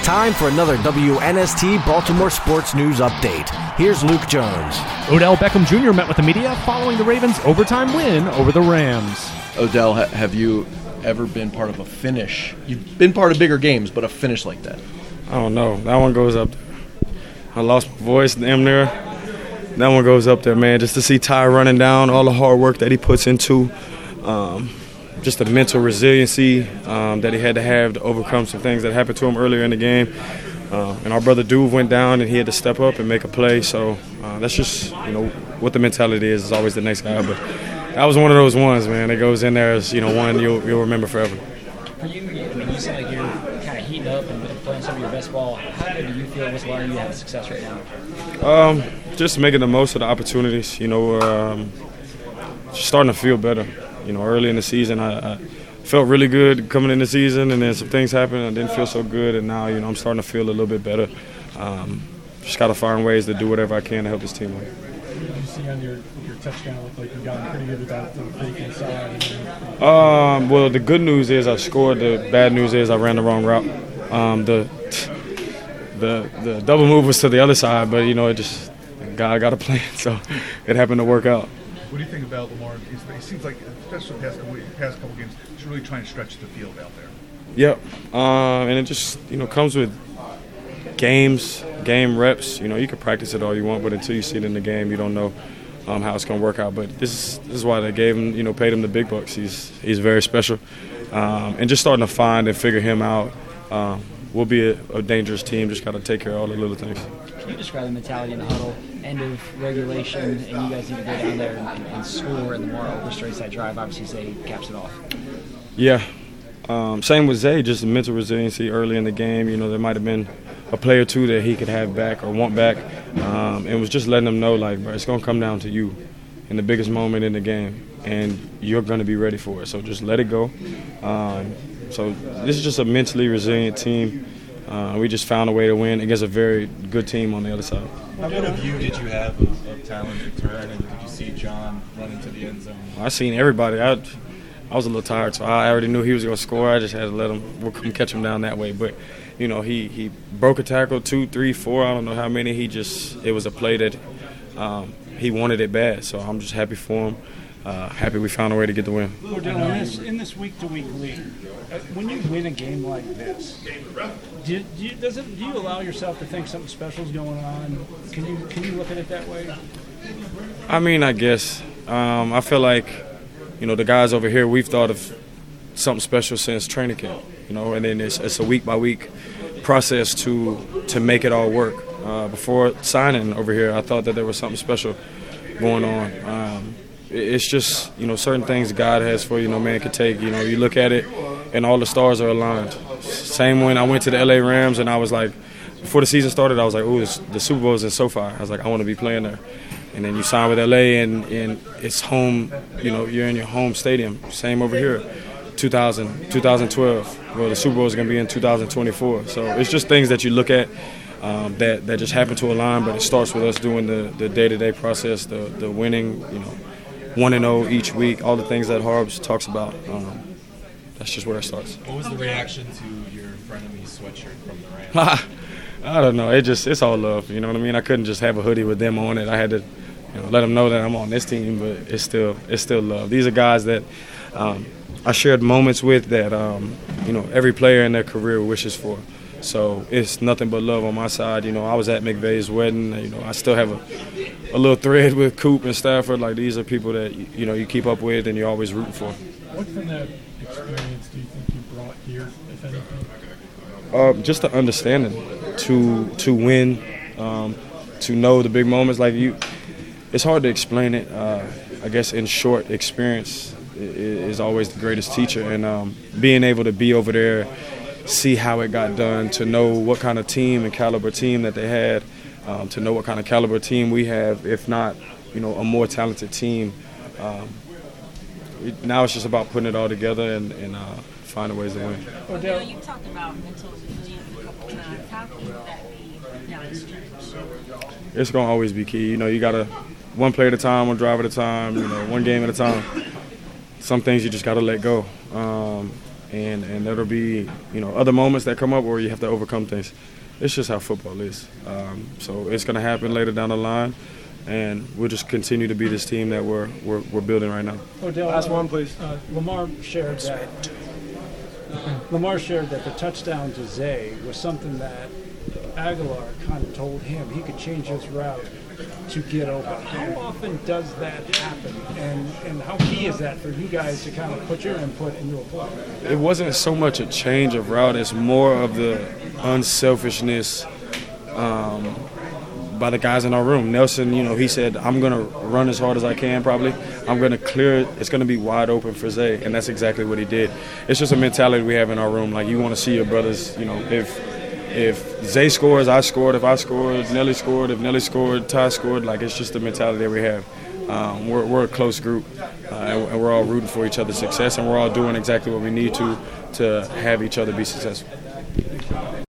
time for another WNST Baltimore Sports News Update. Here's Luke Jones. Odell Beckham Jr. met with the media following the Ravens' overtime win over the Rams. Odell, have you ever been part of a finish? You've been part of bigger games, but a finish like that? I don't know. That one goes up there. I lost my voice damn near. That one goes up there, man. Just to see Ty running down, all the hard work that he puts into, just the mental resiliency that he had to have to overcome some things that happened to him earlier in the game. And our brother Duve went down, and he had to step up and make a play. So that's just, what the mentality is always the next guy. But that was one of those ones, man. It goes in there as, one you'll remember forever. For you, you seem like you're kind of heating up and playing some of your best ball. How good do you feel? What's allowing you to have success right now? Just making the most of the opportunities. Just starting to feel better. Early in the season, I felt really good coming in the season, and then some things happened. I didn't feel so good, and now, I'm starting to feel a little bit better. Just got to find ways to do whatever I can to help this team win. What did you see on your touchdown? It looked like you got pretty good with that to the fake inside. Well, the good news is I scored. The bad news is I ran the wrong route. The double move was to the other side, but, it just God got a plan, so it happened to work out. What do you think about Lamar? It seems like, especially the past couple games, he's really trying to stretch the field out there. Yep, and it just comes with games, game reps. You can practice it all you want, but until you see it in the game, you don't know how it's going to work out. But this is why they gave him, paid him the big bucks. He's very special, and just starting to find and figure him out. We'll be a dangerous team. Just got to take care of all the little things. Can you describe the mentality in the huddle? End of regulation, and you guys need to go down there and score, and the more over straight side drive, obviously Zay caps it off. Yeah. Same with Zay, just mental resiliency early in the game. There might have been a play or two that he could have back or want back, and was just letting them know, bro, it's going to come down to you in the biggest moment in the game, and you're going to be ready for it. So just let it go. So this is just a mentally resilient team. We just found a way to win against a very good team on the other side. How good a view did you have of Talon's return, and did you see John run into the end zone? I seen everybody. I was a little tired, so I already knew he was going to score. I just had to let him catch him down that way. But, he broke a tackle 2, 3, 4. I don't know how many. It was a play that he wanted it bad. So I'm just happy for him. Happy we found a way to get the win. In this week-to-week league, when you win a game like this, do you allow yourself to think something special is going on? Can you look at it that way? I guess. I feel like, the guys over here, we've thought of something special since training camp, and then it's a week-by-week process to make it all work. Before signing over here, I thought that there was something special going on. It's just, certain things God has for you, no man can take. You look at it, and all the stars are aligned. Same when I went to the L.A. Rams, and I was like, before the season started, I was like, ooh, the Super Bowl is in SoFi. I was like, I want to be playing there. And then you sign with L.A., and it's home, you're in your home stadium. Same over here, 2012. Well, the Super Bowl is going to be in 2024. So it's just things that you look at that just happen to align, but it starts with us doing the day-to-day process, the winning, 1-0 each week, all the things that Harbs talks about. That's just where it starts. What was the reaction to your frenemy sweatshirt from the Rams? I don't know. It's all love. You know what I mean? I couldn't just have a hoodie with them on it. I had to let them know that I'm on this team, but it's still love. These are guys that I shared moments with that every player in their career wishes for. So it's nothing but love on my side. I was at McVay's wedding. I still have a little thread with Coop and Stafford. These are people that you keep up with and you're always rooting for. What from that experience do you think you brought here, if anything? Just the understanding to win, to know the big moments. It's hard to explain it. I guess in short, experience is always the greatest teacher, and being able to be over there, see how it got done, to know what kind of team and caliber team that they had, to know what kind of caliber team we have, if not, a more talented team. Now it's just about putting it all together and finding ways to win. Odell, you talked about mental resilience a couple times. How can that be downstream? It's going to always be key. You got to one play at a time, one drive at a time, one game at a time. Some things you just got to let go. and there'll be, you know, other moments that come up where you have to overcome things. It's just how football is. So it's going to happen later down the line, and we'll just continue to be this team that we're building right now. Odell, Last one, please. Lamar shared that. Lamar shared that the touchdown to Zay was something that Aguilar kind of told him he could change his route to get open. How often does that happen, and how key is that for you guys to kind of put your input into a play? It wasn't so much a change of route, it's more of the unselfishness by the guys in our room. Nelson, you know, he said, I'm going to run as hard as I can probably. I'm going to clear it. It's going to be wide open for Zay, and that's exactly what he did. It's just a mentality we have in our room. Like, you want to see your brothers, you know, if Zay scores, I scored. If I scored, Nelly scored. If Nelly scored, Ty scored. Like, it's just the mentality that we have. We're a close group, and we're all rooting for each other's success, and we're all doing exactly what we need to have each other be successful.